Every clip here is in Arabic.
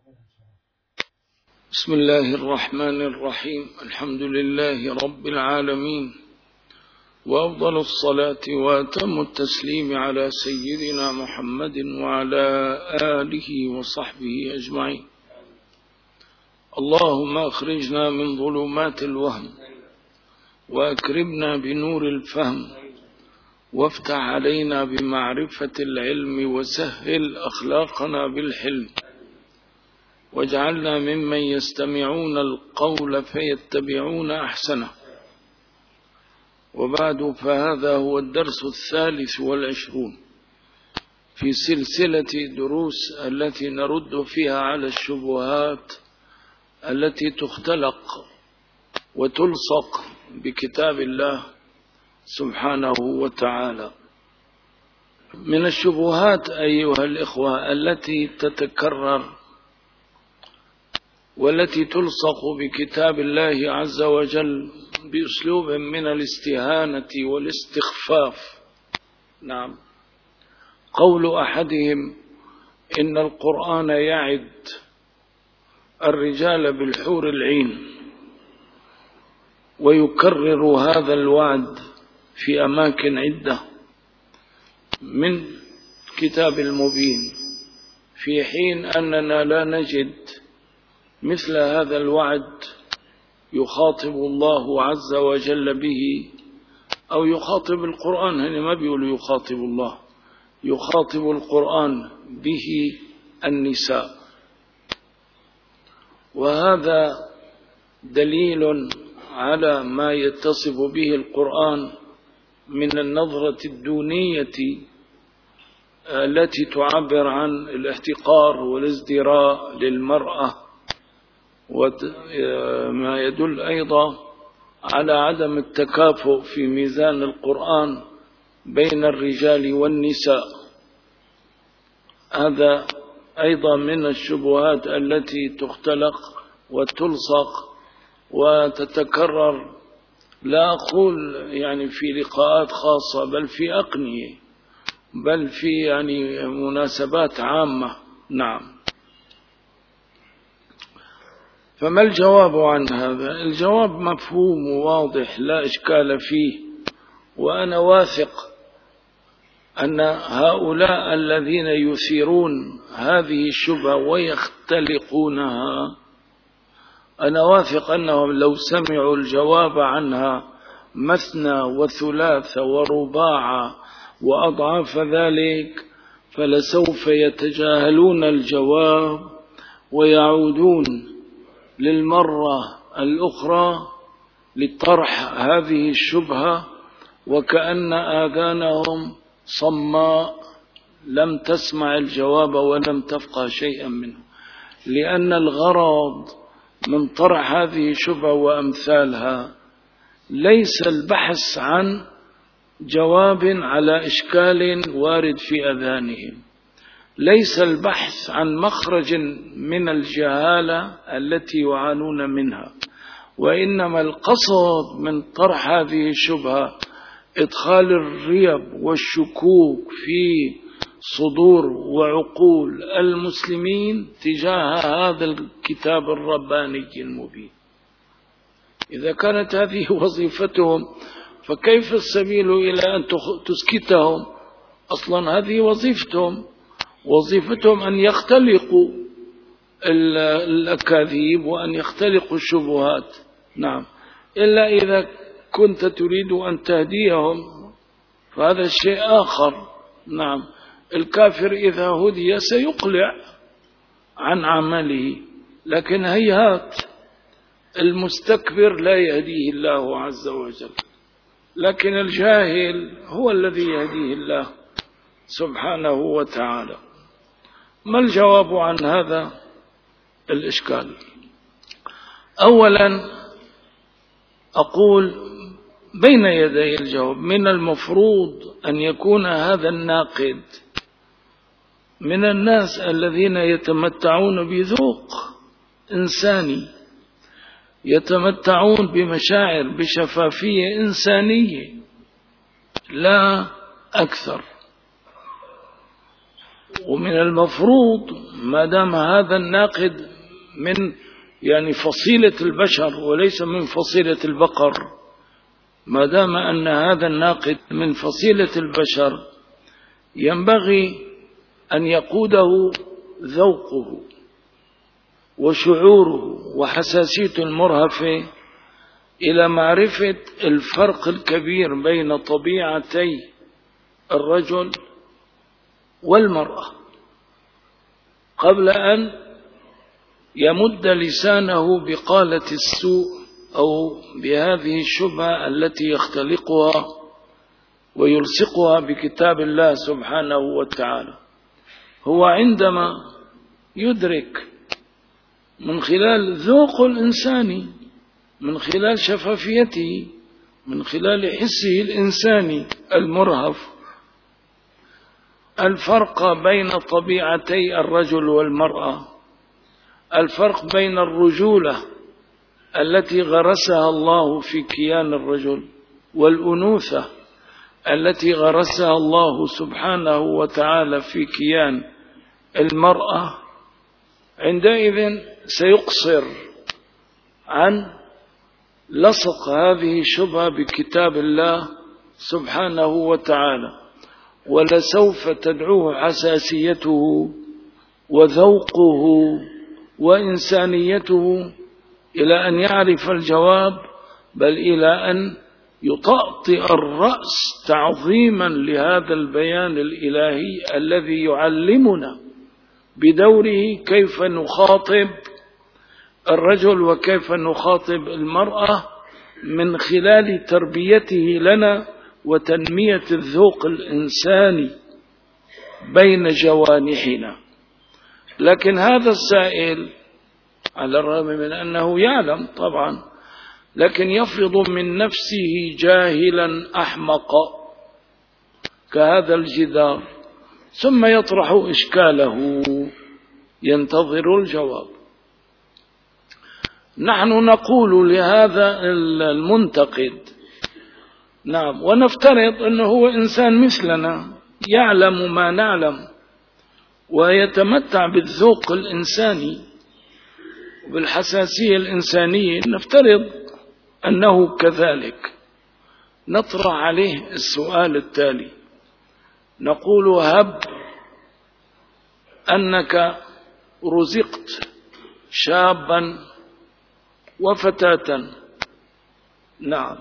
بسم الله الرحمن الرحيم. الحمد لله رب العالمين، وأفضل الصلاة وأتم التسليم على سيدنا محمد وعلى آله وصحبه أجمعين. اللهم أخرجنا من ظلمات الوهم وأكرمنا بنور الفهم، وافتح علينا بمعرفة العلم، وسهل أخلاقنا بالحلم، واجعلنا ممن يستمعون القول فيتبعون أحسنه. وبعد، فهذا هو الدرس 23 في سلسلة دروس التي نرد فيها على الشبهات التي تختلق وتلصق بكتاب الله سبحانه وتعالى. من الشبهات أيها الإخوة التي تتكرر والتي تلصق بكتاب الله عز وجل بأسلوب من الاستهانة والاستخفاف. نعم، قول أحدهم إن القرآن يعد الرجال بالحور العين، ويكرر هذا الوعد في أماكن عدة من كتاب المبين، في حين أننا لا نجد مثل هذا الوعد يخاطب الله عز وجل به، أو يخاطب القرآن. هنا ما بيقولوا يخاطب الله، يخاطب القرآن به النساء. وهذا دليل على ما يتصف به القرآن من النظرة الدونية التي تعبر عن الاحتقار والازدراء للمرأة، وما يدل أيضا على عدم التكافؤ في ميزان القرآن بين الرجال والنساء. هذا أيضا من الشبهات التي تختلق وتلصق وتتكرر، لا أقول يعني في لقاءات خاصة، بل في أقنية، بل في مناسبات عامة. نعم، فما الجواب عن هذا؟ الجواب مفهوم وواضح لا إشكال فيه، وأنا واثق أن هؤلاء الذين يثيرون هذه الشبهة ويختلقونها، أنا واثق أنهم لو سمعوا الجواب عنها مثنى وثلاث ورباع وأضعاف ذلك فلسوف يتجاهلون الجواب ويعودون للمرة الأخرى لطرح هذه الشبهة، وكأن آذانهم صماء لم تسمع الجواب ولم تفقه شيئا منه. لأن الغرض من طرح هذه الشبهة وأمثالها ليس البحث عن جواب على إشكال وارد في أذهانهم، ليس البحث عن مخرج من الجهالة التي يعانون منها، وإنما القصد من طرح هذه الشبهة إدخال الريب والشكوك في صدور وعقول المسلمين تجاه هذا الكتاب الرباني المبين. إذا كانت هذه وظيفتهم، فكيف السبيل إلى أن تسكتهم؟ أصلا هذه وظيفتهم أن يختلقوا الأكاذيب وأن يختلقوا الشبهات. نعم، إلا إذا كنت تريد أن تهديهم فهذا شيء آخر. نعم، الكافر إذا هدي سيقلع عن عمله، لكن هيهات المستكبر لا يهديه الله عز وجل، لكن الجاهل هو الذي يهديه الله سبحانه وتعالى. ما الجواب عن هذا الإشكال؟ أولا أقول بين يدي الجواب من المفروض أن يكون هذا الناقد من الناس الذين يتمتعون بذوق إنساني، يتمتعون بمشاعر، بشفافية إنسانية لا أكثر. ومن المفروض ما دام هذا الناقد من يعني فصيلة البشر وليس من فصيلة البقر، ما دام أن هذا الناقد من فصيلة البشر ينبغي أن يقوده ذوقه وشعوره وحساسية المرهف إلى معرفة الفرق الكبير بين طبيعتي الرجل والمرأة قبل أن يمد لسانه بقالة السوء أو بهذه الشبهة التي يختلقها ويلصقها بكتاب الله سبحانه وتعالى. هو عندما يدرك من خلال ذوق الإنساني، من خلال شفافيته، من خلال حسه الإنساني المرهف الفرق بين طبيعتي الرجل والمرأة، الفرق بين الرجولة التي غرسها الله في كيان الرجل والأنوثة التي غرسها الله سبحانه وتعالى في كيان المرأة، عندئذ سيقصر عن لصق هذه الشبهة بكتاب الله سبحانه وتعالى، ولسوف تدعوه حساسيته وذوقه وإنسانيته إلى أن يعرف الجواب، بل إلى أن يطأطئ الرأس تعظيما لهذا البيان الإلهي الذي يعلمنا بدوره كيف نخاطب الرجل وكيف نخاطب المرأة من خلال تربيته لنا وتنمية الذوق الإنساني بين جوانحنا. لكن هذا السائل على الرغم من أنه يعلم طبعا، لكن يفرض من نفسه جاهلا أحمقا كهذا الجدار، ثم يطرح إشكاله ينتظر الجواب. نحن نقول لهذا المنتقد نعم، ونفترض أنه هو إنسان مثلنا يعلم ما نعلم ويتمتع بالذوق الإنساني وبالحساسية الإنسانية، نفترض أنه كذلك. نطرح عليه السؤال التالي، نقول: هب أنك رزقت شابا وفتاة، نعم،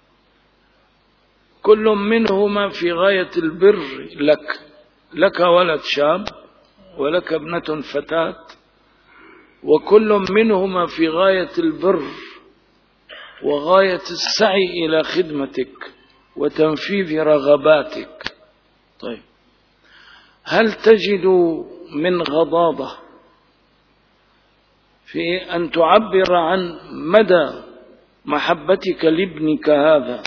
كل منهما في غاية البر لك ولد شاب ولك ابنة فتاة، وكل منهما في غاية البر وغاية السعي إلى خدمتك وتنفيذ رغباتك. طيب، هل تجد من غضاضة في أن تعبر عن مدى محبتك لابنك هذا؟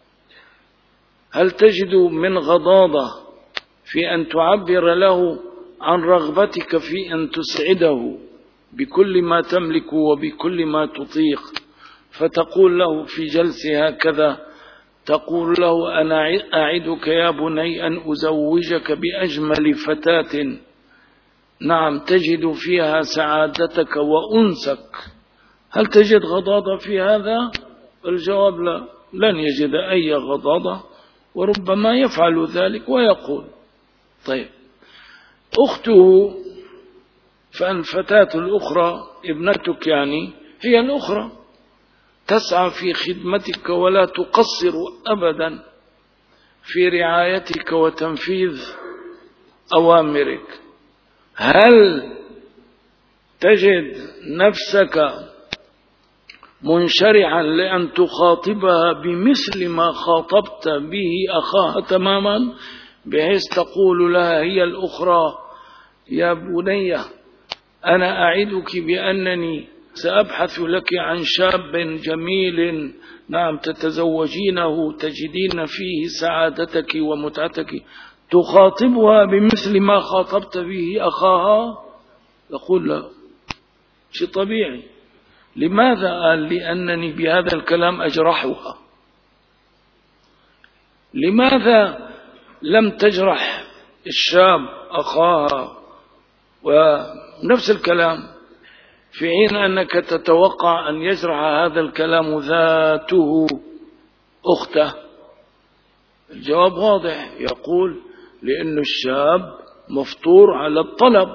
هل تجد من غضاضة في أن تعبر له عن رغبتك في أن تسعده بكل ما تملك وبكل ما تطيق، فتقول له في جلسة هكذا، تقول له: أنا أعدك يا بني أن أزوجك بأجمل فتاة، نعم، تجد فيها سعادتك وأنسك. هل تجد غضاضة في هذا؟ الجواب لا، لن يجد أي غضاضة، وربما يفعل ذلك ويقول: طيب، أخته، فالفتاة الأخرى ابنتك يعني هي الأخرى تسعى في خدمتك ولا تقصر أبدا في رعايتك وتنفيذ أوامرك. هل تجد نفسك منشرعا لأن تخاطبها بمثل ما خاطبت به أخاها تماما، بحيث تقول لها هي الأخرى: يا بني أنا أعدك بأنني سأبحث لك عن شاب جميل، نعم، تتزوجينه تجدين فيه سعادتك ومتعتك، تخاطبها بمثل ما خاطبت به أخاها؟ يقول: لا، شيء طبيعي. لماذا؟ قال: لأنني بهذا الكلام أجرحها. لماذا لم تجرح الشاب أخاها ونفس الكلام، في حين أنك تتوقع أن يجرح هذا الكلام ذاته أخته. الجواب واضح، يقول لأن الشاب مفطور على الطلب،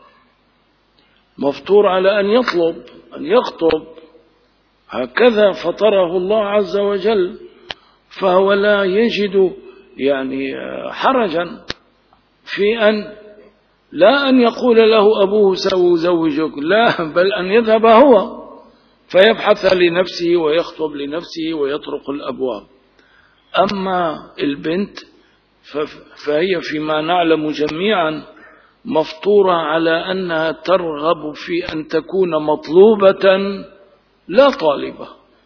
مفطور على أن يطلب أن يخطب، هكذا فطره الله عز وجل، فهو لا يجد يعني حرجا في أن لا أن يقول له أبوه سأزوجك، لا، بل أن يذهب هو فيبحث لنفسه ويخطب لنفسه ويطرق الأبواب. أما البنت فهي فيما نعلم جميعا مفطورة على أنها ترغب في أن تكون مطلوبة لا طالبة.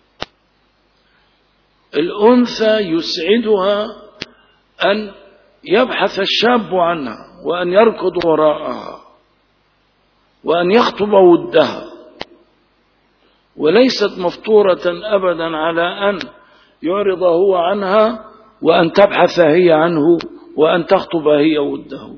الأنثى يسعدها أن يبحث الشاب عنها وأن يركض وراءها وأن يخطب ودها، وليست مفطورة أبدا على أن يعرض هو عنها وأن تبحث هي عنه وأن تخطب هي وده.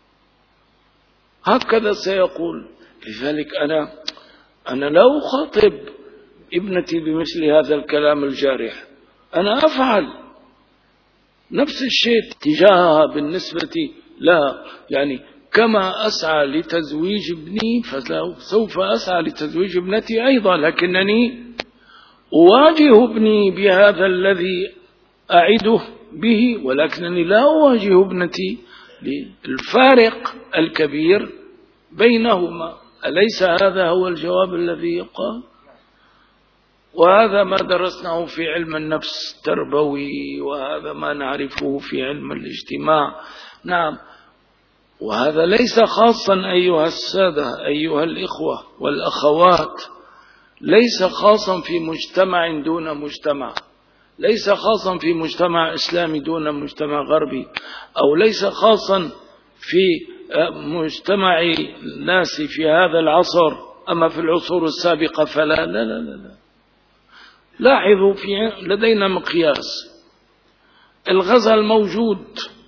هكذا سيقول. لذلك أنا لا أخاطب ابنتي بمثل هذا الكلام الجارح، أنا أفعل نفس الشيء تجاهها بالنسبة لها، يعني كما أسعى لتزويج ابني فسوف أسعى لتزويج ابنتي أيضا، لكنني أواجه ابني بهذا الذي أعده به، ولكنني لا أواجه ابنتي للفارق الكبير بينهما. أليس هذا هو الجواب الذي يقال؟ وهذا ما درسناه في علم النفس التربوي، وهذا ما نعرفه في علم الاجتماع. نعم، وهذا ليس خاصا أيها السادة أيها الإخوة والأخوات، ليس خاصا في مجتمع دون مجتمع، ليس خاصا في مجتمع إسلامي دون مجتمع غربي، أو ليس خاصا في مجتمع الناس في هذا العصر، أما في العصور السابقة فلا. لا لا لا لا. لاحظوا لدينا مقياس. الغزل موجود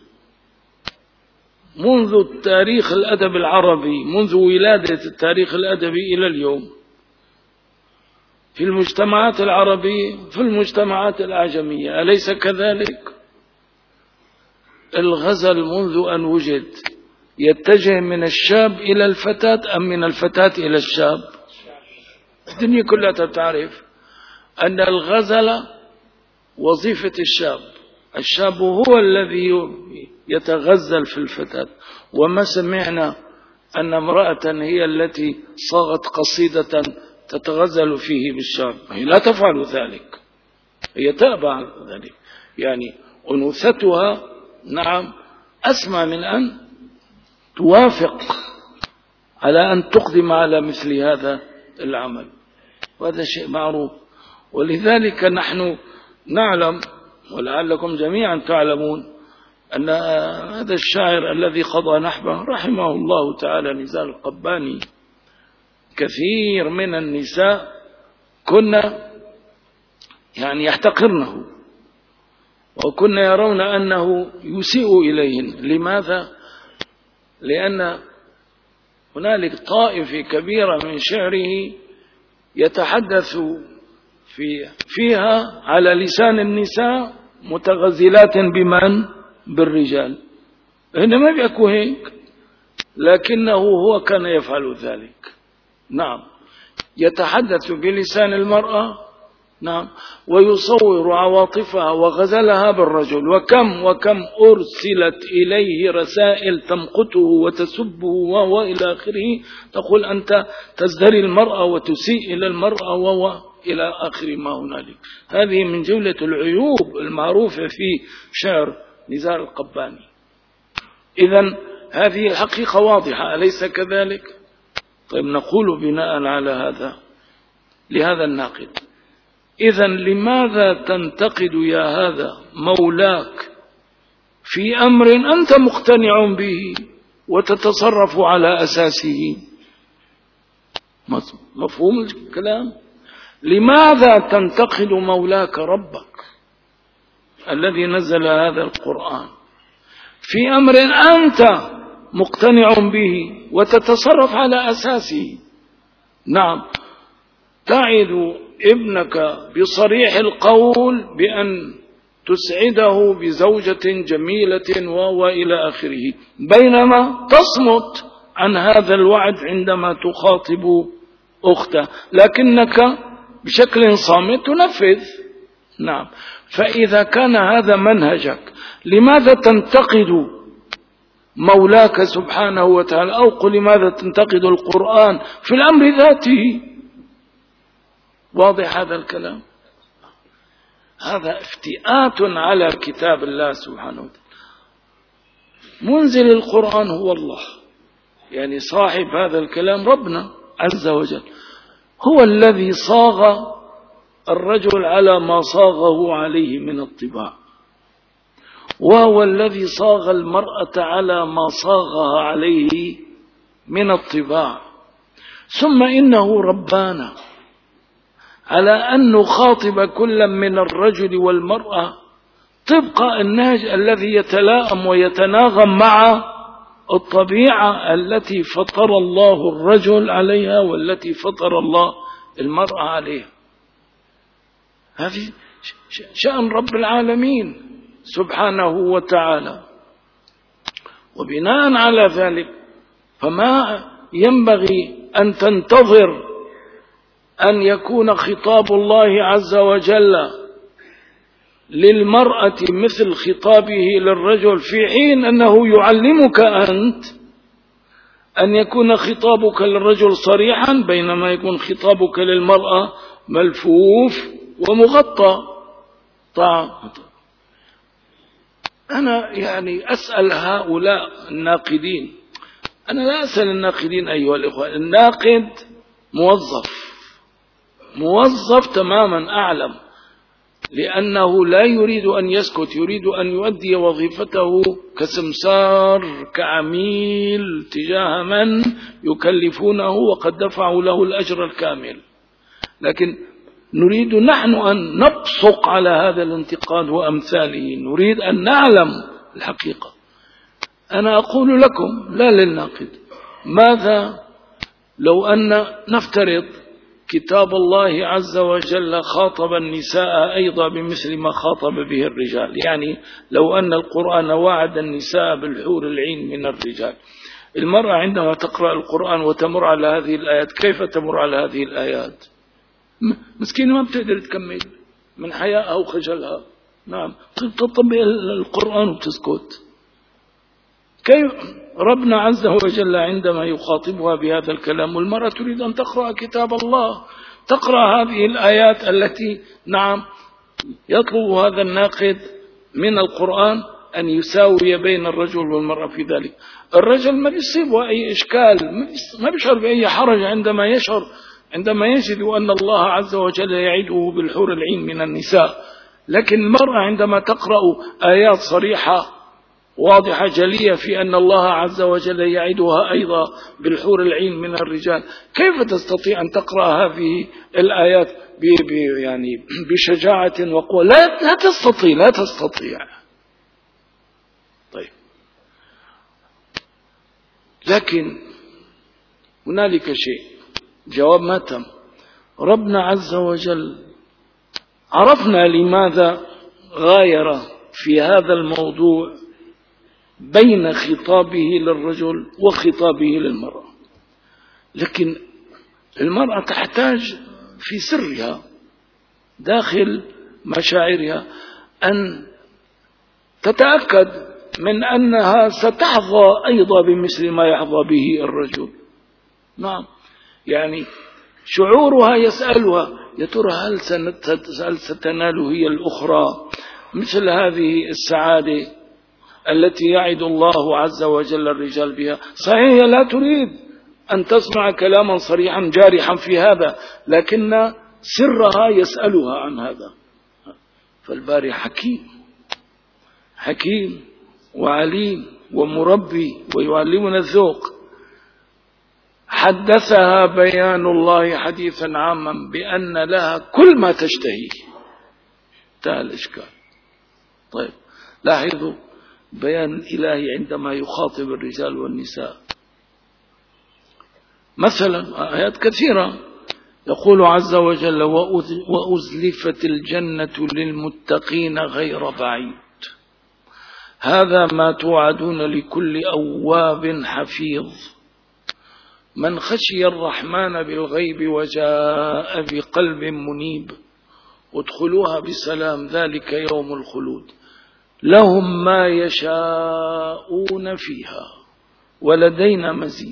منذ تاريخ الأدب العربي، منذ ولادة التاريخ الأدبي إلى اليوم، في المجتمعات العربية في المجتمعات الأعجمية، أليس كذلك؟ الغزل منذ أن وجد يتجه من الشاب إلى الفتاة أم من الفتاة إلى الشاب؟ الدنيا كلها تعرف أن الغزل وظيفة الشاب هو الذي يتغزل في الفتاة. وما سمعنا أن امرأة هي التي صاغت قصيدة تتغزل فيه بالشاب، هي لا تفعل ذلك، هي تابع ذلك، يعني أنوثتها نعم أسمى من أن توافق على أن تقدم على مثل هذا العمل، وهذا شيء معروف. ولذلك نحن نعلم، ولعلكم جميعا تعلمون، أن هذا الشاعر الذي قضى نحبه رحمه الله تعالى نزار القباني، كثير من النساء كنا يعني يحتقرنه وكنا يرون أنه يسيء إليهن. لماذا؟ لأن هنالك طائفة كبيرة من شعره يتحدث فيها على لسان النساء متغزلات بمن؟ بالرجال. هنا ما بيكون هيك، لكنه هو كان يفعل ذلك. نعم، يتحدث بلسان المرأة، نعم، ويصور عواطفها وغزلها بالرجل. وكم أرسلت إليه رسائل تمقته وتسبه وإلى آخره، تقول أنت تزدري المرأة وتسيء إلى المرأة إلى آخر ما هنالك. هذه من جملة العيوب المعروفة في شعر نزار القباني. إذن هذه الحقيقة واضحة، أليس كذلك؟ طيب، نقول بناء على هذا لهذا الناقد: إذن لماذا تنتقد يا هذا مولاك في أمر أنت مقتنع به وتتصرف على أساسه؟ مفهوم الكلام؟ لماذا تنتقد مولاك ربك الذي نزل هذا القرآن في أمر أنت مقتنع به وتتصرف على أساسه. نعم، تعد ابنك بصريح القول بأن تسعده بزوجة جميلة وإلى آخره، بينما تصمت عن هذا الوعد عندما تخاطب أخته، لكنك بشكل صامت تنفذ. نعم، فإذا كان هذا منهجك، لماذا تنتقد مولاك سبحانه وتعالى؟ أو قل لماذا تنتقد القرآن في الأمر ذاته؟ واضح هذا الكلام؟ هذا افتئات على كتاب الله سبحانه وتعالى. منزل القرآن هو الله، يعني صاحب هذا الكلام ربنا عز وجل، هو الذي صاغ الرجل على ما صاغه عليه من الطباع، وهو الذي صاغ المرأة على ما صاغها عليه من الطباع. ثم إنه ربانا على أن نخاطب كل من الرجل والمرأة طبق النهج الذي يتلائم ويتناغم مع الطبيعة التي فطر الله الرجل عليها والتي فطر الله المرأة عليها. هذه شأن رب العالمين سبحانه وتعالى. وبناء على ذلك فما ينبغي أن تنتظر أن يكون خطاب الله عز وجل للمرأة مثل خطابه للرجل، في حين أنه يعلمك أنت أن يكون خطابك للرجل صريحا، بينما يكون خطابك للمرأة ملفوف ومغطى. أنا يعني أسأل هؤلاء الناقدين، أنا لا أسأل الناقدين أيها الإخوة، الناقد موظف تماما أعلم، لأنه لا يريد أن يسكت، يريد أن يؤدي وظيفته كسمسار كعميل تجاه من يكلفونه وقد دفعوا له الأجر الكامل. لكن نريد نحن أن نبصق على هذا الانتقاد وأمثاله، نريد أن نعلم الحقيقة. أنا أقول لكم لا للناقد، ماذا لو أن نفترض كتاب الله عز وجل خاطب النساء أيضا بمثل ما خاطب به الرجال، يعني لو أن القرآن وعد النساء بالحور العين من الرجال، المرأة عندما تقرأ القرآن وتمر على هذه الآيات كيف تمر على هذه الآيات؟ مسكينة ما بتقدر تكمل من حياء أو خجلها. نعم، تطبق القرآن وتسكت. كيف ربنا عز وجل عندما يخاطبها بهذا الكلام، والمرأة تريد أن تقرأ كتاب الله، تقرأ هذه الآيات التي نعم يطلب هذا الناقد من القرآن أن يساوي بين الرجل والمرأة في ذلك. الرجل ما بيصيبه أي إشكال، ما بيشعر بأي حرج عندما يجد أن الله عز وجل يعده بالحور العين من النساء. لكن المرأة عندما تقرأ آيات صريحة واضحة جلية في أن الله عز وجل يعدها أيضا بالحور العين من الرجال، كيف تستطيع أن تقرأ هذه الآيات يعني بشجاعة وقوة؟ لا تستطيع. طيب، لكن هنالك شيء، جواب ما تم. ربنا عز وجل عرفنا لماذا غاير في هذا الموضوع بين خطابه للرجل وخطابه للمرأة، لكن المرأة تحتاج في سرها داخل مشاعرها أن تتأكد من أنها ستحظى أيضا بمثل ما يحظى به الرجل. نعم، يعني شعورها يسألها يا ترى هل ستنال هي الأخرى مثل هذه السعادة التي يعد الله عز وجل الرجال بها؟ صحيح لا تريد أن تسمع كلاما صريحا جارحا في هذا، لكن سرها يسألها عن هذا. فالباري حكيم وعليم ومربي ويعلمنا الذوق، حدثها بيان الله حديثا عاما بأن لها كل ما تشتهي. انتهى الإشكال. طيب، لاحظوا بيان الإلهي عندما يخاطب الرجال والنساء. مثلا آيات كثيرة يقول عز وجل: وأزلفت الجنة للمتقين غير بعيد، هذا ما توعدون لكل أواب حفيظ، من خشي الرحمن بالغيب وجاء بقلب منيب، ادخلوها بسلام ذلك يوم الخلود، لهم ما يشاءون فيها ولدينا مزيد.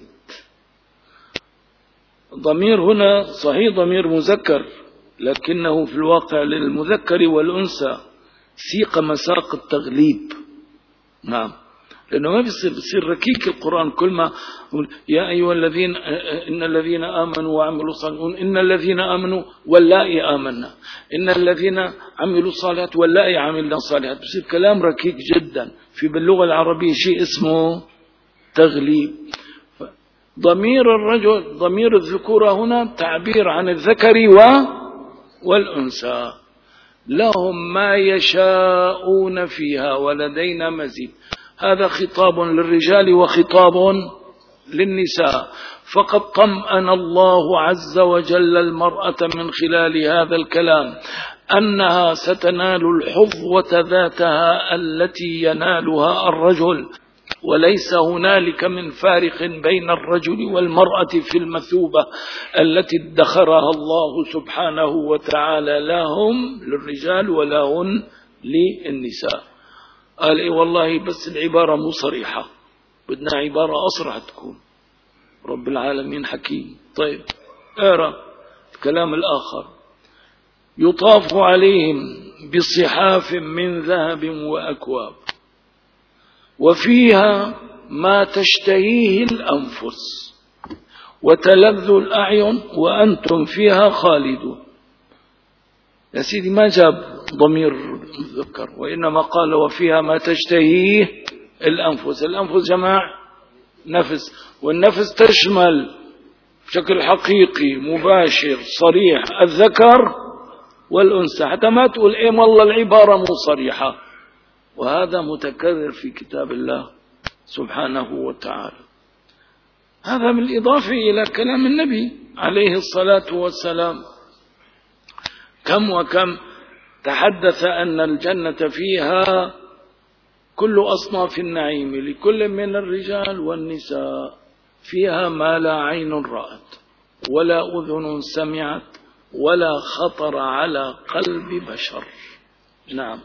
ضمير هنا صحيح ضمير مذكر، لكنه في الواقع للمذكر والأنثى، سيق مساق التغليب. نعم، لأنه ما بيصير ركيك القرآن كل ما يا أيها الذين إن الذين آمنوا وعملوا الصالحات، إن الذين آمنوا واللائي آمنا، إن الذين عملوا الصالحات واللائي عملنا الصالحات، بيصير كلام ركيك جدا. في باللغة العربية شيء اسمه تغليب. ضمير الرجل ضمير الذكورة هنا تعبير عن الذكر والأنثى، لهم ما يشاءون فيها ولدينا مزيد. هذا خطاب للرجال وخطاب للنساء، فقد طمأن الله عز وجل المرأة من خلال هذا الكلام أنها ستنال الحظوة ذاتها التي ينالها الرجل، وليس هنالك من فارق بين الرجل والمرأة في المثوبة التي ادخرها الله سبحانه وتعالى لهم للرجال ولهن للنساء. قال إيه والله بس العبارة مو صريحة، بدنا عبارة أصرح تكون. رب العالمين حكيم. طيب اقرأ الكلام الآخر: يطاف عليهم بصحاف من ذهب وأكواب وفيها ما تشتهيه الأنفس وتلذ الأعين وأنتم فيها خالدون. يا سيدي ما جاب ضمير مذكر، وإنما قال وفيها ما تشتهيه الأنفس. الأنفس جماع نفس، والنفس تشمل بشكل حقيقي مباشر صريح الذكر والأنثى، حتى ما تقول إيه والله العبارة مو صريحة. وهذا متكرر في كتاب الله سبحانه وتعالى. هذا بالإضافة إلى كلام النبي عليه الصلاة والسلام، كم وكم تحدث أن الجنة فيها كل أصناف النعيم لكل من الرجال والنساء، فيها ما لا عين رأت ولا أذن سمعت ولا خطر على قلب بشر. نعم،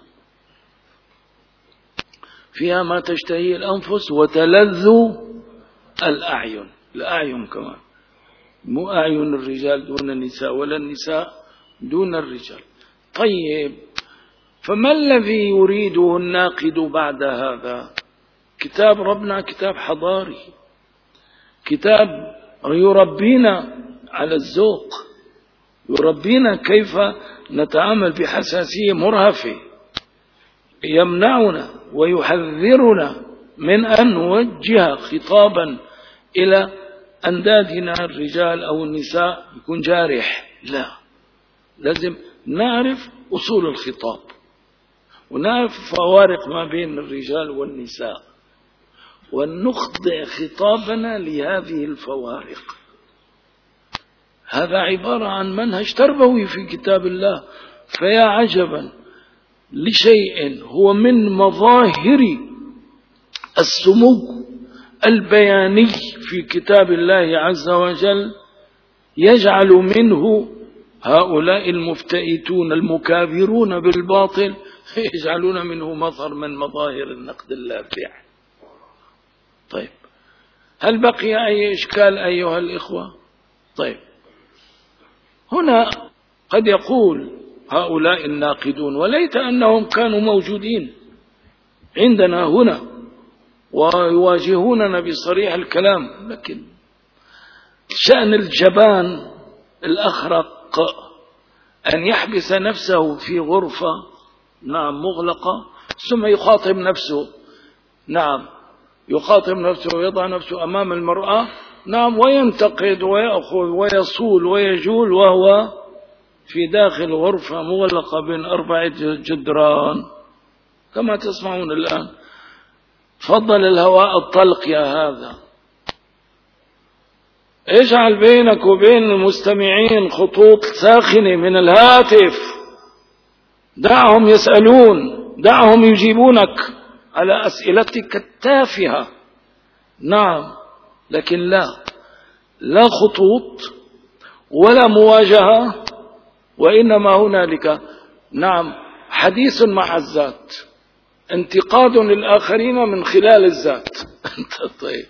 فيها ما تشتهي الأنفس وتلذ الأعين. الأعين كمان، مو أعين الرجال دون النساء ولا النساء دون الرجال. طيب، فما الذي يريده الناقد بعد هذا؟ كتاب ربنا كتاب حضاري، كتاب يربينا على الذوق، يربينا كيف نتعامل بحساسية مرهفة، يمنعنا ويحذرنا من أن نوجه خطابا إلى أندادنا الرجال أو النساء يكون جارح. لا، لازم نعرف أصول الخطاب ونعرف فوارق ما بين الرجال والنساء ونخضع خطابنا لهذه الفوارق. هذا عبارة عن منهج تربوي في كتاب الله. فيا عجبا لشيء هو من مظاهر السمو البياني في كتاب الله عز وجل، يجعل منه هؤلاء المفتئتون المكابرون بالباطل يجعلون منه مظهر من مظاهر النقد اللاذع. طيب، هل بقي أي إشكال أيها الإخوة؟ طيب، هنا قد يقول هؤلاء الناقدون وليت أنهم كانوا موجودين عندنا هنا ويواجهوننا بصريح الكلام، لكن شأن الجبان الأخرق أن يحبس نفسه في غرفة مغلقة ثم يخاطب نفسه، يخاطب نفسه ويضع نفسه أمام المرأة، وينتقد ويأخذ ويصول ويجول وهو في داخل غرفة مغلقة بين 4 جدران كما تسمعون الآن. فضل الهواء الطلق يا هذا. اجعل بينك وبين المستمعين خطوط ساخنة من الهاتف، دعهم يسألون، دعهم يجيبونك على أسئلتك التافهة. نعم، لكن لا خطوط ولا مواجهة، وإنما هنالك نعم حديث مع الذات، انتقاد للآخرين من خلال الذات. طيب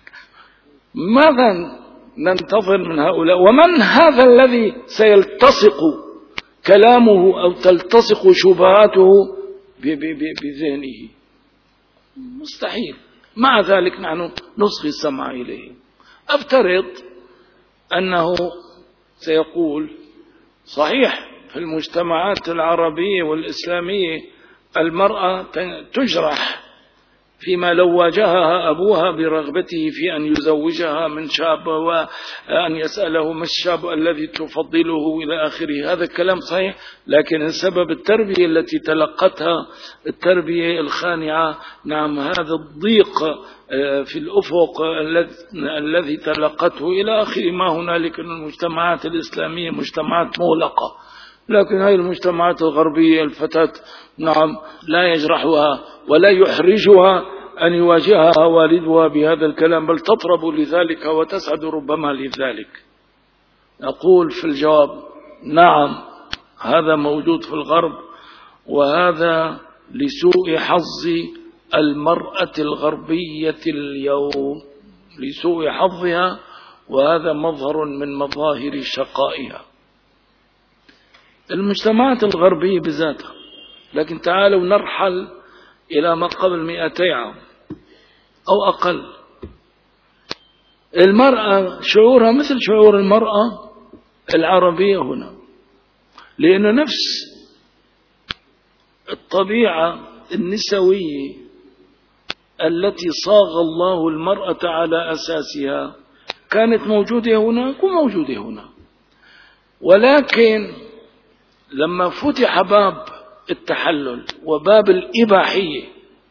ماذا ننتظر من هؤلاء؟ ومن هذا الذي سيلتصق كلامه أو تلتصق شبهاته بذهنه؟ مستحيل. مع ذلك نحن نصغي السمع إليه. أفترض أنه سيقول صحيح في المجتمعات العربية والإسلامية المرأة تجرح فيما لو واجهها أبوها برغبته في أن يزوجها من شاب وأن يسأله ما الشاب الذي تفضله إلى آخره. هذا الكلام صحيح، لكن سبب التربية التي تلقتها، التربية الخانعة، نعم هذا الضيق في الأفق الذي تلقته إلى آخر ما هنالك. المجتمعات الإسلامية مجتمعات مغلقة، لكن هذه المجتمعات الغربية الفتاة نعم لا يجرحها ولا يحرجها أن يواجهها والدها بهذا الكلام، بل تطرب لذلك وتسعد ربما لذلك. أقول في الجواب نعم، هذا موجود في الغرب، وهذا لسوء حظ المرأة الغربية اليوم، لسوء حظها، وهذا مظهر من مظاهر شقائها المجتمعات الغربية بذاتها. لكن تعالوا نرحل إلى ما قبل 200 عام أو أقل. المرأة شعورها مثل شعور المرأة العربية هنا، لأن نفس الطبيعة النسوية التي صاغ الله المرأة على أساسها كانت موجودة هناك وموجودة هنا. ولكن لما فتح باب التحلل وباب الإباحية،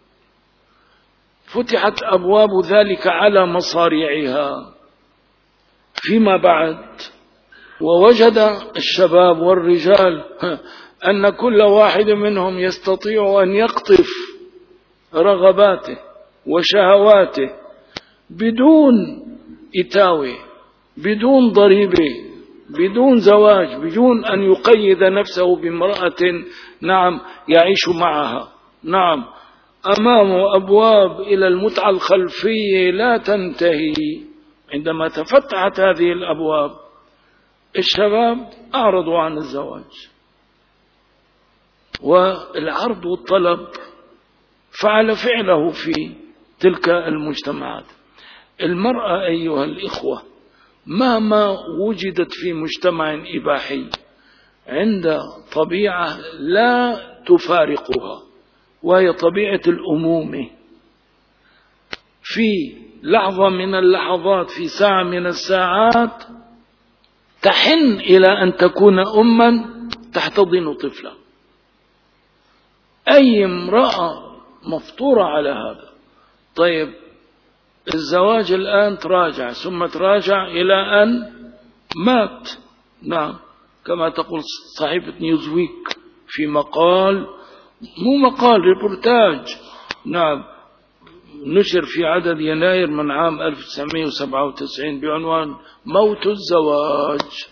فتحت أبواب ذلك على مصاريعها فيما بعد، ووجد الشباب والرجال أن كل واحد منهم يستطيع أن يقطف رغباته وشهواته بدون إتاوة، بدون ضريبة، بدون زواج، بدون أن يقيد نفسه بامرأة نعم يعيش معها. نعم، أمامه أبواب إلى المتعة الخلفية لا تنتهي. عندما تفتحت هذه الأبواب الشباب أعرضوا عن الزواج، والعرض والطلب فعل فعله في تلك المجتمعات. المرأة أيها الإخوة مهما وجدت في مجتمع إباحي عند طبيعة لا تفارقها، وهي طبيعة الأمومة. في لحظة من اللحظات، في ساعة من الساعات، تحن إلى أن تكون أما تحتضن طفلا. أي امرأة مفطورة على هذا. طيب الزواج الآن تراجع، ثم تراجع إلى أن مات. نعم، كما تقول صحيفة نيوزويك في مقال، مو مقال، ريبورتاج، نعم، نشر في عدد يناير من عام 1997 بعنوان موت الزواج.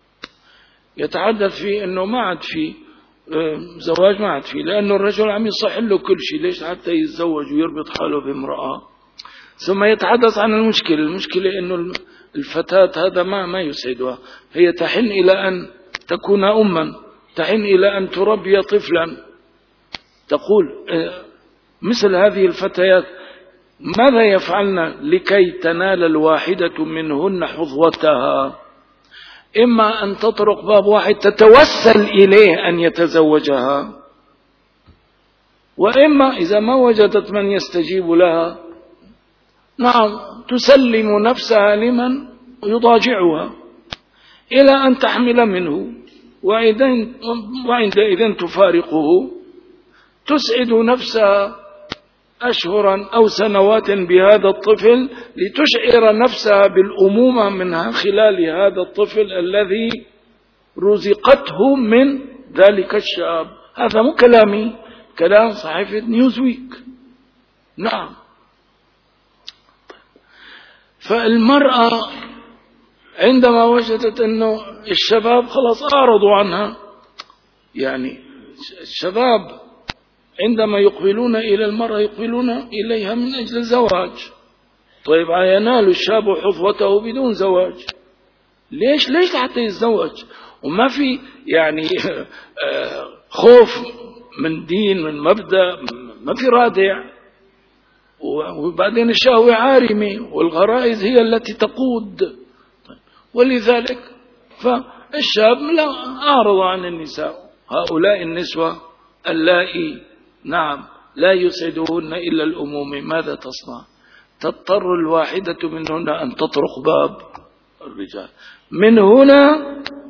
يتحدث فيه أنه ما عاد فيه زواج، ما عاد فيه، لأنه الرجل عم يصح له كل شيء، ليش حتى يتزوج ويربط حاله بامرأة. ثم يتحدث عن المشكلة أنه الفتاة هذا ما يسعدها، هي تحن إلى أن تكون أما، تحن إلى أن تربي طفلا. تقول مثل هذه الفتيات ماذا يفعلن لكي تنال الواحدة منهن حظوتها؟ إما أن تطرق باب واحد تتوسل إليه أن يتزوجها، وإما إذا ما وجدت من يستجيب لها نعم تسلم نفسها لمن يضاجعها إلى أن تحمل منه، وعندئذ تفارقه، تسعد نفسها أشهرا أو سنوات بهذا الطفل لتشعر نفسها بالأمومة منها خلال هذا الطفل الذي رزقته من ذلك الشاب. هذا مو كلامي، كلام صحيفة نيوزويك. نعم. فالمرأة عندما وجدت أنه الشباب خلاص أعرضوا عنها، يعني الشباب عندما يقبلون إلى المرأة يقبلون إليها من أجل الزواج. طيب ينال الشاب حظوته بدون زواج. ليش حتى يتزوج؟ وما في يعني خوف من دين، من مبدأ، ما في رادع. وبعدين الشهوة عارمة والغرائز هي التي تقود. ولذلك فالشاب لا أعرض عن النساء. هؤلاء النسوة اللائي نعم لا يسعدهن إلا الأموم، ماذا تصنع؟ تضطر الواحدة منهن أن تطرق باب الرجال. من هنا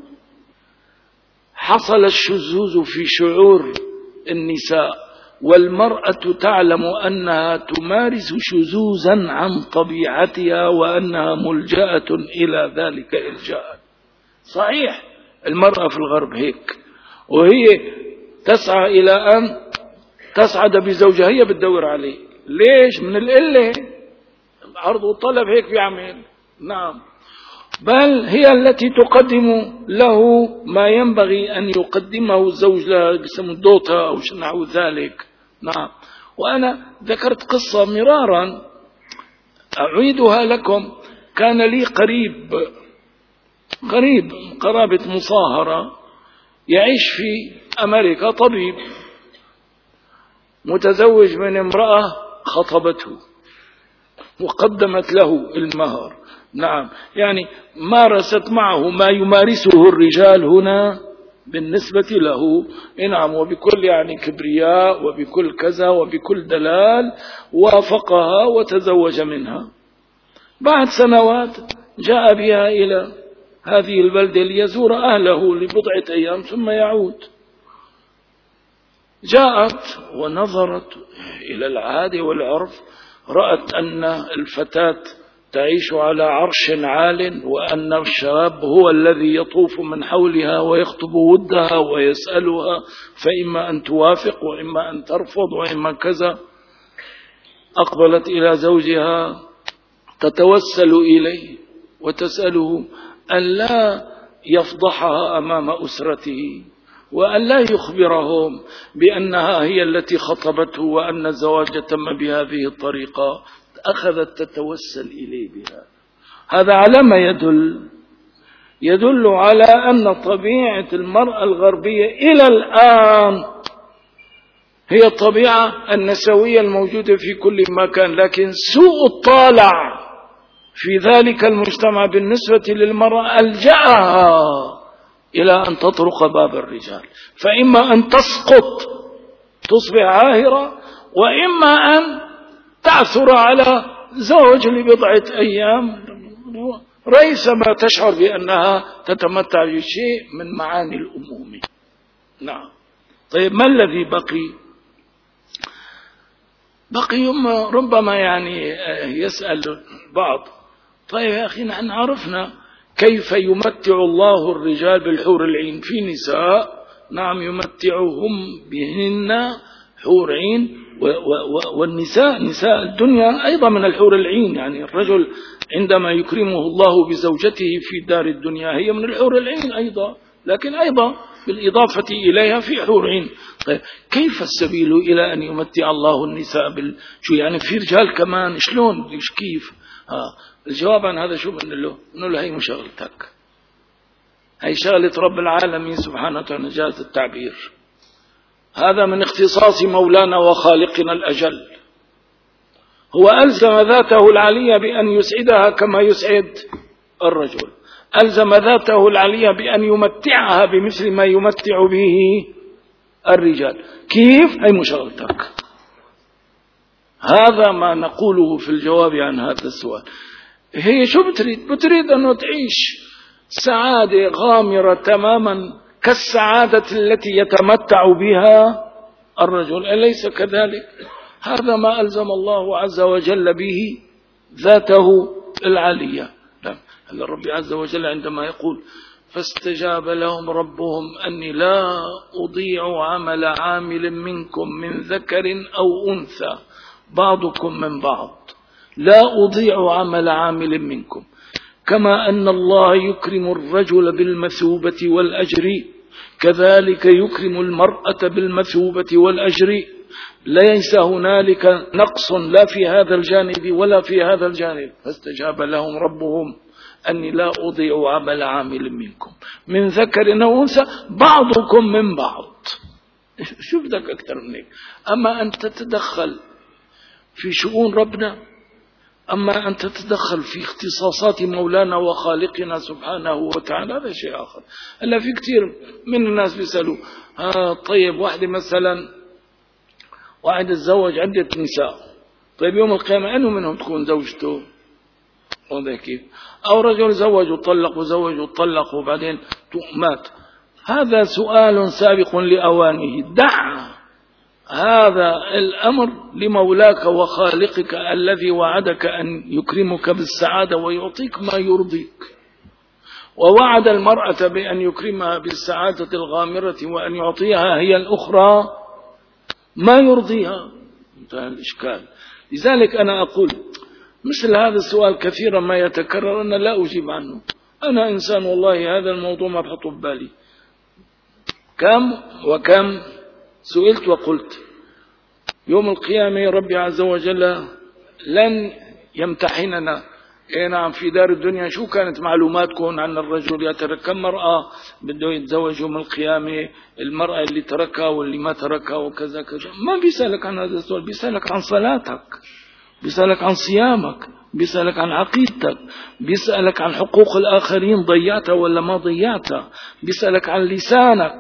حصل الشذوذ في شعور النساء، والمرأة تعلم أنها تمارس شذوذا عن طبيعتها وأنها ملجأة إلى ذلك إلجاء. صحيح المرأة في الغرب هيك، وهي تسعى إلى أن تسعد بزوجها، هي بتدور عليه. ليش؟ من القلة، العرض والطلب هيك بيعمل. نعم، بل هي التي تقدم له ما ينبغي أن يقدمه الزوج لها، بسمو دوتها أو نحو ذلك. نعم. وأنا ذكرت قصة مرارا أعيدها لكم. كان لي قريب قرابة مصاهرة يعيش في أمريكا، طبيب متزوج من امرأة خطبته وقدمت له المهر. نعم، يعني مارست معه ما يمارسه الرجال هنا بالنسبة له. نعم، وبكل يعني كبرياء وبكل كذا وبكل دلال وافقها وتزوج منها. بعد سنوات جاء بها إلى هذه البلدة ليزور أهله لبضعة أيام ثم يعود. جاءت ونظرت إلى العادة والعرف، رأت أن الفتاة تعيش على عرش عال، وأن الشاب هو الذي يطوف من حولها ويخطب ودها ويسألها، فإما أن توافق وإما أن ترفض وإما كذا. أقبلت إلى زوجها تتوسل إليه وتسأله أن لا يفضحها أمام أسرته، وأن لا يخبرهم بأنها هي التي خطبته وأن الزواج تم بهذه الطريقة. أخذت تتوسل إليه بها. هذا على ما يدل على أن طبيعة المرأة الغربية إلى الآن هي الطبيعة النسوية الموجودة في كل مكان، لكن سوء الطالع في ذلك المجتمع بالنسبة للمرأة ألجأها إلى أن تطرق باب الرجال، فإما أن تسقط تصبح عاهرة، وإما أن تعثر على زوج لبضعة أيام ريثما تشعر بأنها تتمتع بشيء من معاني الأمومة. نعم. طيب ما الذي بقي ربما يعني يسأل بعض، طيب يا أخي نحن عرفنا كيف يمتع الله الرجال بالحور العين. في نساء نعم يمتعهم بهن حور عين، والنساء نساء الدنيا أيضا من الحور العين. يعني الرجل عندما يكرمه الله بزوجته في دار الدنيا هي من الحور العين أيضا، لكن أيضا بالإضافة إليها في حور عين. طيب كيف السبيل إلى أن يمتع الله النساء شو يعني في رجال كمان؟ شلون؟ كيف؟ الجواب عن هذا شو بنقول له هي مشغلتك، هي شغلة رب العالمين سبحانه وتعالى، جاز التعبير. هذا من اختصاص مولانا وخالقنا الأجل. هو ألزم ذاته العلية بأن يسعدها كما يسعد الرجل، ألزم ذاته العلية بأن يمتعها بمثل ما يمتع به الرجال. كيف؟ هي مشغلتك. هذا ما نقوله في الجواب عن هذا السؤال. هي شو بتريد أنه تعيش سعادة غامرة تماما كالسعادة التي يتمتع بها الرجل، أليس كذلك؟ هذا ما ألزم الله عز وجل به ذاته العالية. الرب عز وجل عندما يقول فاستجاب لهم ربهم أني لا أضيع عمل عامل منكم من ذكر أو أنثى بعضكم من بعض، لا أضيع عمل عامل منكم، كما أن الله يكرم الرجل بالمثوبة والأجر كذلك يكرم المرأة بالمثوبة والأجر، ليس هنالك نقص لا في هذا الجانب ولا في هذا الجانب. فاستجاب لهم ربهم أني لا أضيع عمل عامل منكم من ذكر أو أنثى بعضكم من بعض. شو بدك أكثر من هيك؟ أما أن تتدخل في شؤون ربنا، أما أن تتدخل في اختصاصات مولانا وخالقنا سبحانه وتعالى، هذا شيء آخر. هلا في كثير من الناس بيسألوا طيب واحدة مثلا واحد تزوج عدة نساء، طيب يوم القيامة أنه منهم تكون زوجته؟ وذا كيف؟ أو رجل زوج وطلق وزوج وطلق وبعدين مات. هذا سؤال سابق لأوانه. دع هذا الأمر لمولاك وخالقك الذي وعدك أن يكرمك بالسعادة ويعطيك ما يرضيك، ووعد المرأة بأن يكرمها بالسعادة الغامرة وأن يعطيها هي الأخرى ما يرضيها. انتهى الإشكال. لذلك أنا أقول مثل هذا السؤال كثيرا ما يتكرر، أنا لا أجيب عنه. أنا إنسان والله هذا الموضوع ما بحطه ببالي. كم وكم سئلت وقلت يوم القيامة ربي عز وجل لن يمتحننا. نعم في دار الدنيا شو كانت معلوماتكم عن الرجل يترك؟ كم مرأة بده يتزوج يوم القيامة؟ المرأة اللي تركها واللي ما تركها وكذا كذا. ما بيسألك عن هذا السؤال، بيسألك عن صلاتك، بيسألك عن صيامك، بيسألك عن عقيدتك، بيسألك عن حقوق الآخرين ضيعتها ولا ما ضيعتها، بيسألك عن لسانك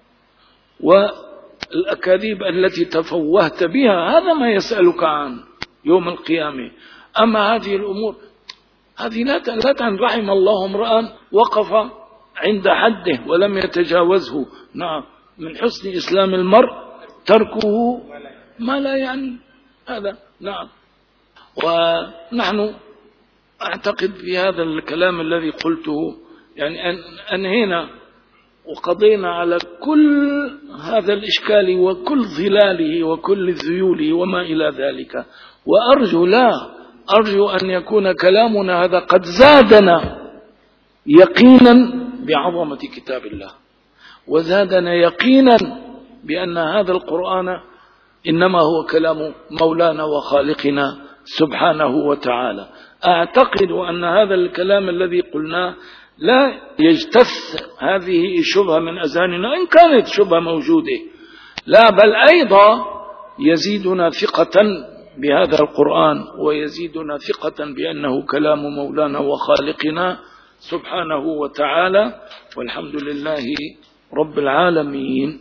والأكاذيب التي تفوهت بها. هذا ما يسألك عن يوم القيامة. أما هذه الأمور هذه لا تعني رحم الله امرأ وقف عند حده ولم يتجاوزه. نعم من حسن إسلام المرء تركه ما لا يعني هذا. نعم. ونحن أعتقد في هذا الكلام الذي قلته يعني أن أنهينا وقضينا على كل هذا الإشكال وكل ظلاله وكل ذيوله وما إلى ذلك. أرجو أن يكون كلامنا هذا قد زادنا يقينا بعظمة كتاب الله، وزادنا يقينا بأن هذا القرآن إنما هو كلام مولانا وخالقنا سبحانه وتعالى. أعتقد أن هذا الكلام الذي قلناه لا يجتث هذه الشبهة من أذهاننا، إن كانت شبهة موجودة، لا بل أيضا يزيدنا ثقة بهذا القرآن ويزيدنا ثقة بأنه كلام مولانا وخالقنا سبحانه وتعالى. والحمد لله رب العالمين.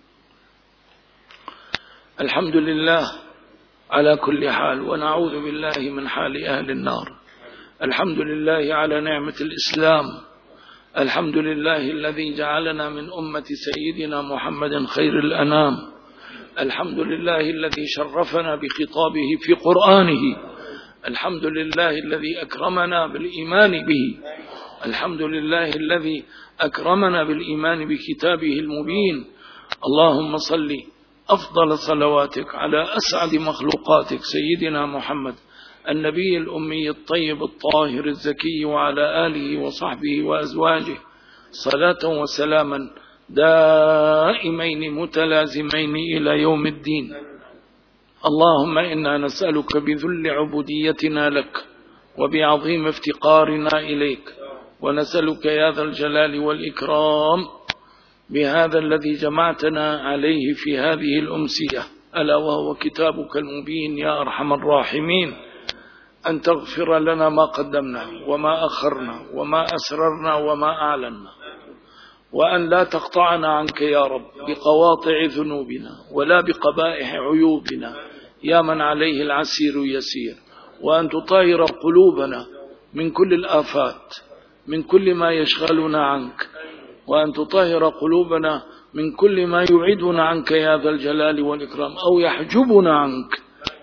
الحمد لله على كل حال، ونعوذ بالله من حال أهل النار. الحمد لله على نعمة الإسلام. الحمد لله الذي جعلنا من أمة سيدنا محمد خير الأنام. الحمد لله الذي شرفنا بخطابه في قرآنه. الحمد لله الذي أكرمنا بالإيمان به. الحمد لله الذي أكرمنا بالإيمان بكتابه المبين. اللهم صل أفضل صلواتك على أسعد مخلوقاتك سيدنا محمد النبي الأمي الطيب الطاهر الزكي، وعلى آله وصحبه وأزواجه صلاة وسلاما دائمين متلازمين إلى يوم الدين. اللهم إنا نسألك بذل عبوديتنا لك وبعظيم افتقارنا إليك، ونسألك يا ذا الجلال والإكرام بهذا الذي جمعتنا عليه في هذه الأمسية، ألا وهو كتابك المبين يا أرحم الراحمين، أن تغفر لنا ما قدمنا وما أخرنا وما أسررنا وما أعلنا، وأن لا تقطعنا عنك يا رب بقواطع ذنوبنا ولا بقبائح عيوبنا يا من عليه العسير يسير، وأن تطهر قلوبنا من كل الآفات، من كل ما يشغلنا عنك، وأن تطهر قلوبنا من كل ما يعيدنا عنك يا ذا الجلال والإكرام أو يحجبنا عنك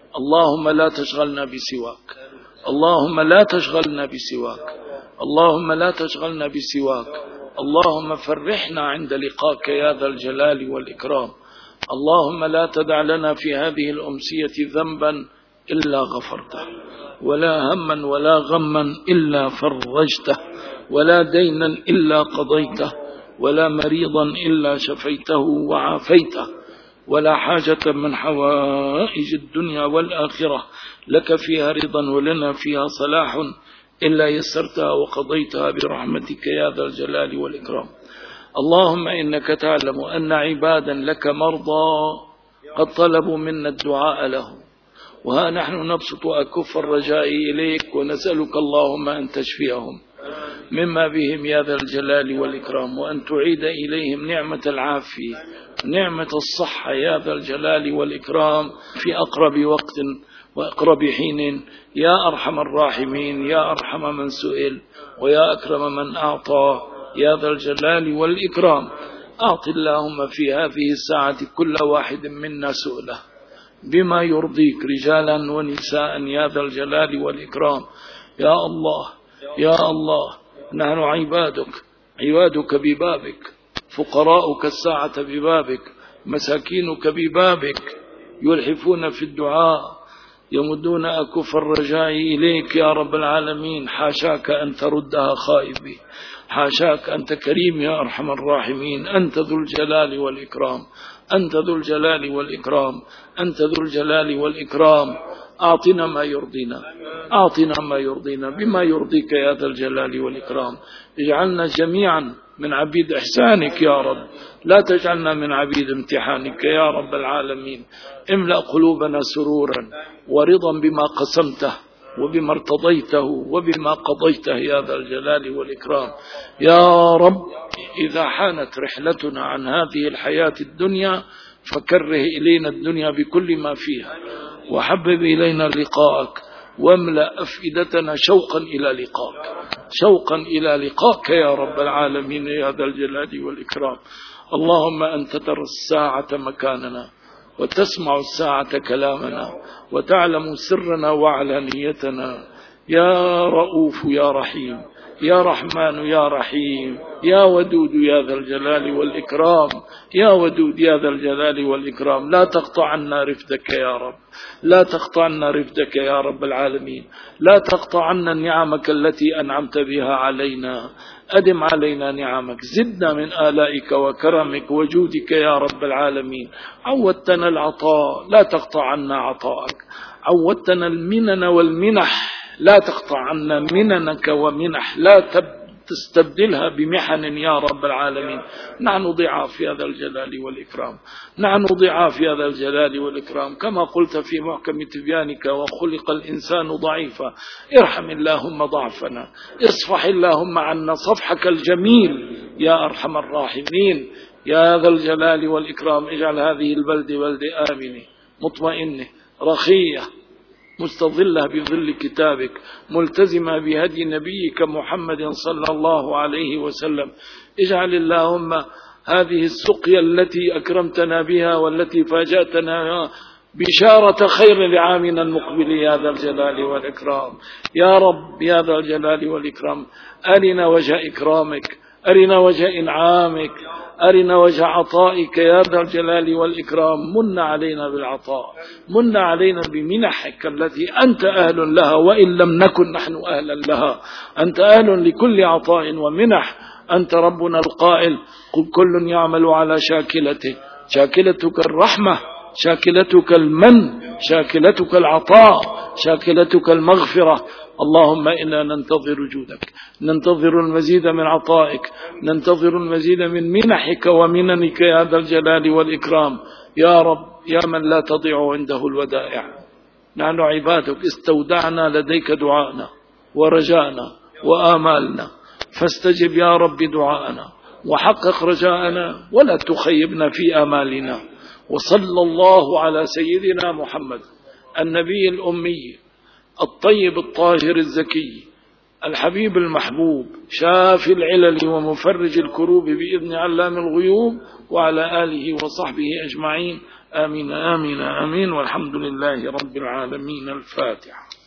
اللهم لا تشغلنا بسواك، اللهم لا تشغلنا بسواك، اللهم لا تشغلنا بسواك. اللهم فرحنا عند لقاك يا ذا الجلال والإكرام. اللهم لا تدع لنا في هذه الأمسية ذنبا إلا غفرته، ولا هما ولا غما إلا فرجته، ولا دينا إلا قضيته، ولا مريضا إلا شفيته وعافيته، ولا حاجة من حوائج الدنيا والآخرة لك فيها رضا ولنا فيها صلاح إلا يسرتها وقضيتها برحمتك يا ذا الجلال والإكرام. اللهم إنك تعلم أن عبادا لك مرضى قد طلبوا منا الدعاء لهم، وها نحن نبسط أكف الرجاء إليك ونسألك اللهم أن تشفيهم مما بهم يا ذا الجلال والإكرام، وأن تعيد إليهم نعمة العافية، نعمة الصحة يا ذا الجلال والإكرام في أقرب وقت وأقرب حين يا أرحم الراحمين، يا أرحم من سئل ويا أكرم من أعطى يا ذا الجلال والإكرام. أعط اللهم في هذه الساعة كل واحد منا سؤله بما يرضيك، رجالا ونساء يا ذا الجلال والإكرام. يا الله يا الله، نحن عبادك ببابك، فقراؤك الساعة ببابك، مساكينك ببابك، يلحفون في الدعاء، يمدون أكف الرجاء إليك يا رب العالمين. حاشاك أن تردها خائبي، حاشاك، أنت كريم يا أرحم الراحمين، أنت ذو الجلال والإكرام، أنت ذو الجلال والإكرام، أنت ذو الجلال والإكرام. أعطنا ما يرضينا، أعطنا ما يرضينا بما يرضيك يا ذا الجلال والإكرام. اجعلنا جميعا من عبيد إحسانك يا رب، لا تجعلنا من عبيد امتحانك يا رب العالمين. املأ قلوبنا سرورا ورضا بما قسمته وبما ارتضيته وبما قضيته يا ذا الجلال والإكرام. يا رب إذا حانت رحلتنا عن هذه الحياة الدنيا فكره إلينا الدنيا بكل ما فيها، وحبب إلينا لقاءك، واملأ أفئدتنا شوقا إلى لقاءك، شوقا إلى لقاءك يا رب العالمين يا ذا الجلال والإكرام. اللهم أنت ترى الساعة مكاننا، وتسمع الساعة كلامنا، وتعلم سرنا وعلانيتنا. يا رؤوف يا رحيم، يا رحمن يا رحيم، يا ودود يا ذا الجلال والإكرام، يا ودود يا ذا الجلال والإكرام. لا تقطع عنا رفدك يا رب، لا تقطع عنا رفدك يا رب العالمين، لا تقطع عنا نعمك التي أنعمت بها علينا. أدم علينا نعمك، زدنا من آلائك وكرمك وجودك يا رب العالمين. عودتنا العطاء، لا تقطع عنا عطاءك. عودتنا المنن والمنح، لا تقطع عنا مننك ومنح، لا تستبدلها بمحن يا رب العالمين. نحن ضعاف يا ذا الجلال والإكرام، نحن ضعاف يا ذا الجلال والإكرام، كما قلت في محكم تبيانك: وخلق الإنسان ضعيفا. ارحم اللهم ضعفنا، اصفح اللهم عنا صفحك الجميل يا أرحم الراحمين يا ذا الجلال والإكرام. اجعل هذه البلد بلد آمن مطمئن رخية مستظلة بظل كتابك، ملتزمة بهدي نبيك محمد صلى الله عليه وسلم. اجعل اللهم هذه السقيا التي أكرمتنا بها والتي فاجأتنا بشارة خير لعامنا المقبل يا ذا الجلال والإكرام. يا رب يا ذا الجلال والإكرام، أرنا وجه إكرامك، أرنا وجه إنعامك، أرنا وجه عطائك يا ذا الجلال والإكرام. من علينا بالعطاء، من علينا بمنحك التي أنت أهل لها، وإن لم نكن نحن أهلا لها. أنت أهل لكل عطاء ومنح. أنت ربنا القائل: قل كل يعمل على شاكلته، شاكلتك الرحمة، شاكلتك المن، شاكلتك العطاء، شاكلتك المغفرة. اللهم إنا ننتظر جودك، ننتظر المزيد من عطائك، ننتظر المزيد من منحك ومننك يا ذا الجلال والإكرام. يا رب يا من لا تضيع عنده الودائع، نحن عبادك استودعنا لديك دعاءنا ورجاءنا وآمالنا، فاستجب يا رب دعاءنا وحقق رجاءنا ولا تخيبنا في آمالنا. وصلى الله على سيدنا محمد النبي الأمي الطيب الطاهر الزكي الحبيب المحبوب، شافي العلل ومفرج الكروب بإذن علام الغيوب، وعلى آله وصحبه أجمعين. آمين آمين آمين. والحمد لله رب العالمين. الفاتحة.